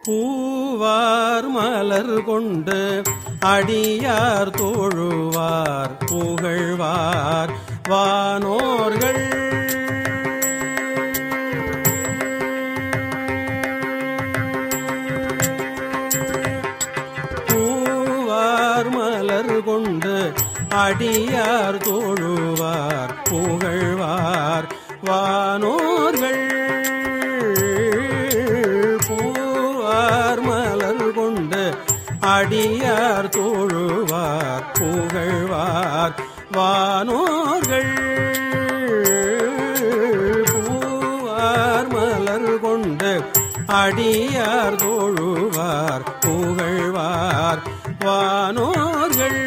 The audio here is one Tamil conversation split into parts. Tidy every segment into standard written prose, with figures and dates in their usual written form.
பூவார் மலர் கொண்டு அடியார் தோழுவார் புகழ்வார் வானோர்கள் பூவார் மலர் கொண்டு அடியார் தோழுவார் புகழ்வார் வானோர்கள் பூவார் மலர் கொண்டு அடியார் தோழுவார் புகழ்வார் வானோர்கள் பூவார் மலர் கொண்டு அடியார் தோழுவார் புகழ்வார் வானோர்கள்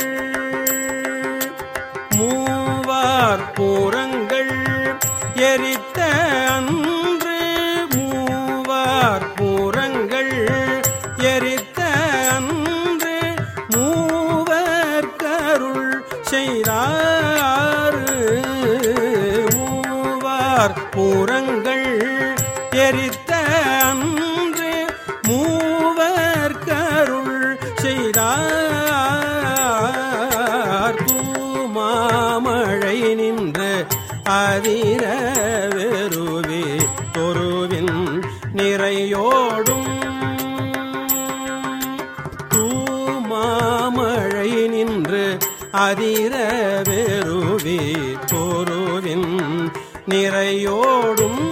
மூவார் பூரங்கள் எரித்த அன்று மூவார் பூரங்கள் எரித்த அன்று மூவர் கருள் செய்தார் மூவார் பூரங்கள் எரித்த அன்று மூவர் கருள் செய்தார் தூமாமழை நின்று அதிர வெறுவே தொருவின் நிறையோடும் தூமாமழை நின்று அதிர வெறுவே தொருவின் நிறையோடும்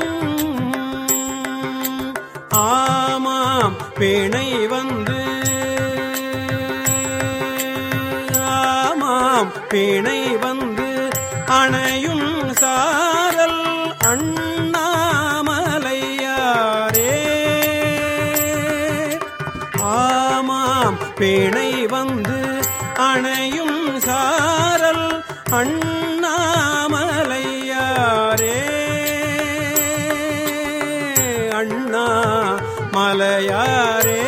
ஆமாம் பிணை வந்து ஆமாம் பிணை வந்து அணையும் சாரல் அண்ணாமலையாரே ஆமாம் பிணை வந்து அணையும் சாரல் அண்ணாமலையாரே அண்ணா மலையாரே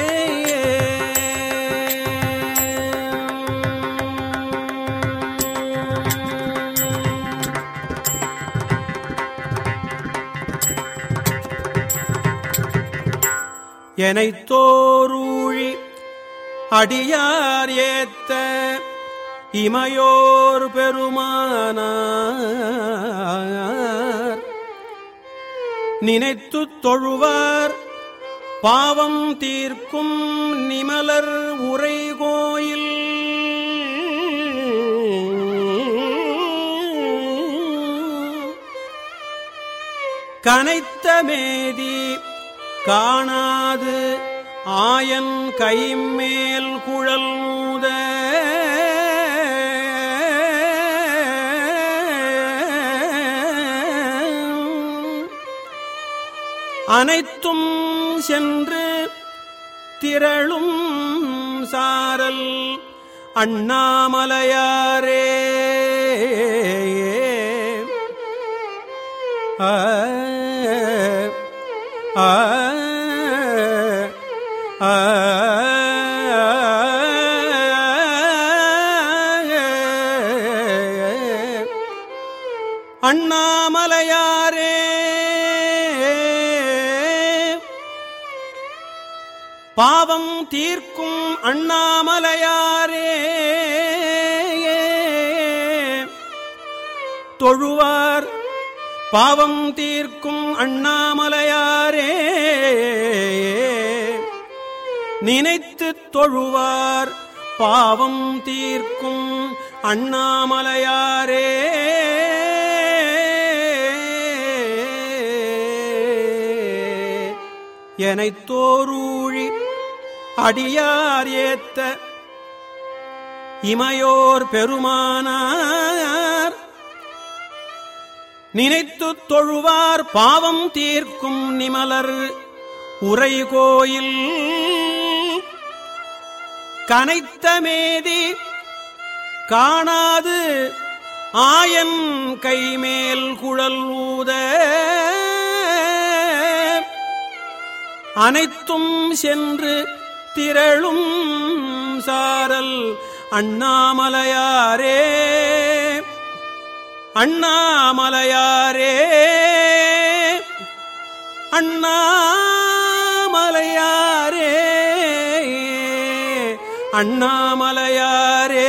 எனைத்தோரூழி அடியார் ஏத்த இமையோர் பெருமானார் நினைத்துத் தொழுவார் பாவம் தீர்க்கும் நிமலர் உரை கோயில் கனைத்த மேதி காணாது ஆயன் கைமேல் குழல் மூத அனைத்தும் சென்று திரளும் சாரல் அண்ணாமலையாரே அண்ணாமலையாரே பாவம் தீர்க்கும் அண்ணாமலையாரே தொழுவார் பாவம் தீர்க்கும் அண்ணாமலையாரே நினைத்துத் தொழுவார் பாவம் தீர்க்கும் அண்ணாமலையாரே எனைத்தோரூழி அடியார் ஏத்த இமையோர் பெருமானார் நினைத்துத் தொழுவார் பாவம் தீர்க்கும் நிமலர் உரை கோயில் கனைத்த மேதி காணாது ஆயன் கைமேல் குழல் ஊத அனைத்தும் சென்று திரளும் சாரல் அண்ணாமலையாரே அண்ணாமலையாரே அண்ணாமலையாரே அண்ணாமலையாரே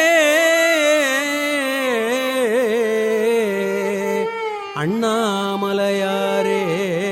அண்ணாமலையாரே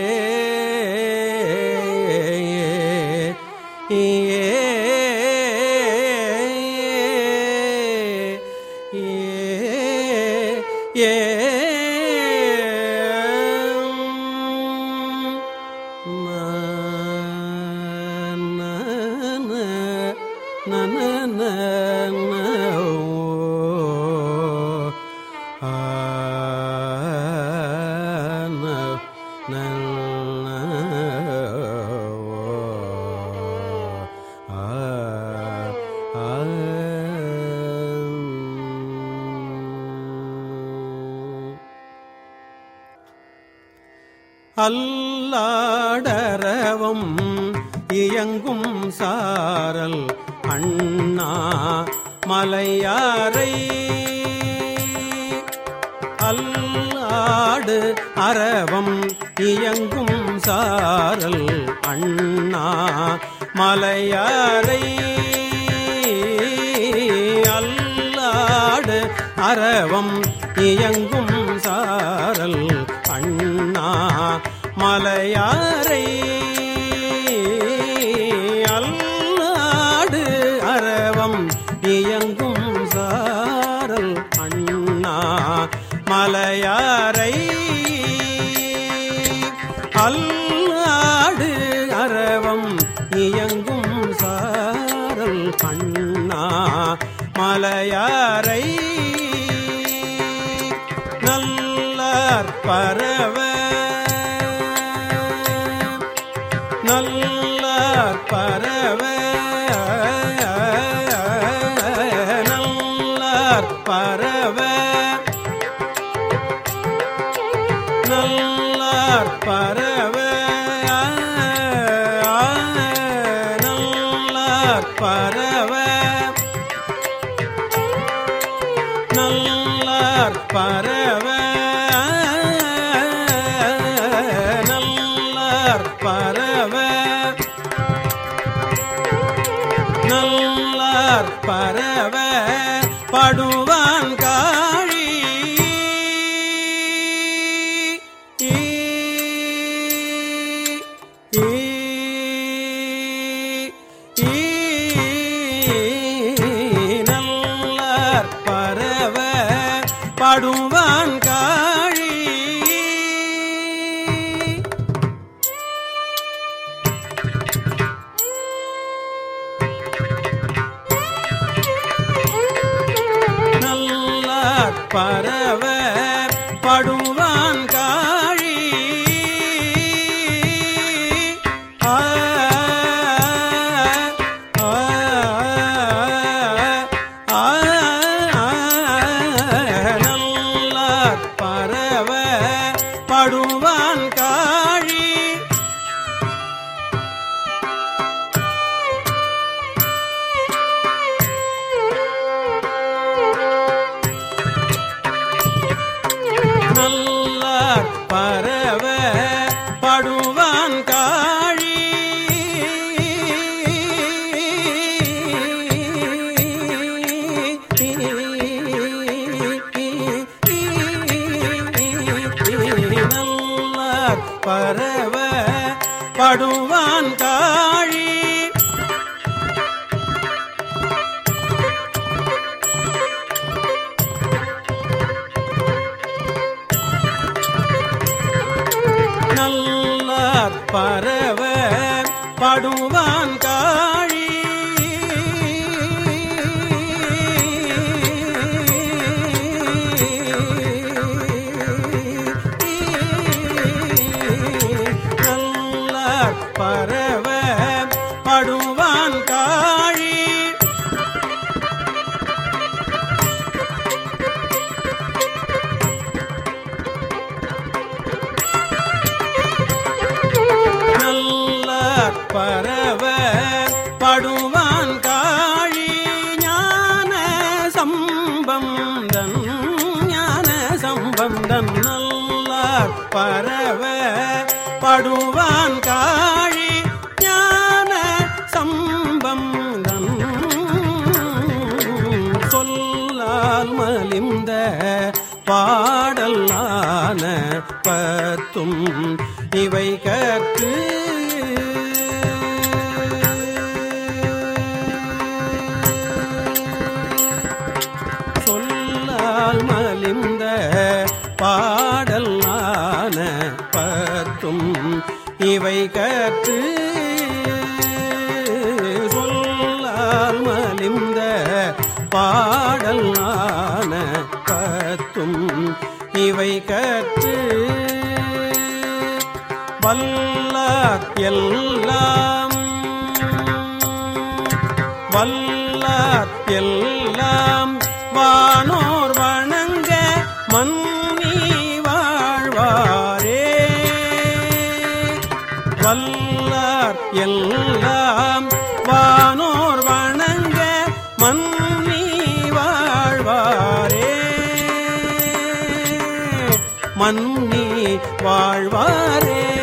அல்லாடரவம் இயங்கும் சாரல் அண்ணா மலையாரை அல்லாடு அரவம் இயங்கும் சாரல் அண்ணா மலையாரை அல்லாடு அரவம் இயங்கும் சாரல் அண்ணா மலையாரை அல்லாடு அரவம் இயங்கும் சாரல் அண்ணா மலையாரை அல்லாடு அரவம் இயங்கும் சாரல் அண்ணா மலையாரை நல்லார் பரவ நல்லார் பரவ நல்லார் பரவ நல்லார் பரவ நல்லார் பரவ நல்லார் பரவ நல்லார் பரவ நல்லார் பரவ படுவான் காழி நல்லார் பரவ படுவான் காழி நல்லார் பரவ படுவான் காழி நல்லார் பரவ படுவான் காழி நல்லார் பரவ படுவான் காழி நல்லார் பரவ படுவான் காழி நல்லார் பரவ படுவான் காழி நல்லார் பரவ படுவான் காழி நல்லார் பரவ படுவான் காழி ஞான சம்பந்தன் நல்லார் பரவ படுவான் காழி ஞான சம்பந்தன் பத்தும் இவை கற்று சொல்லால் மலிந்த பாடல் ஆன பத்தும் இவை கற்று சொல்லால் மலிந்த பாடல் ஆன பத்தும் இவை கற்று வல்லார் எல்லாம் வானோர் வணங்க மன்னி வாழ்வாரே வல்லார் எல்லாம் வானோர் வணங்க மன்னி வாழ்வாரே மன்னி வாழ்வாரே.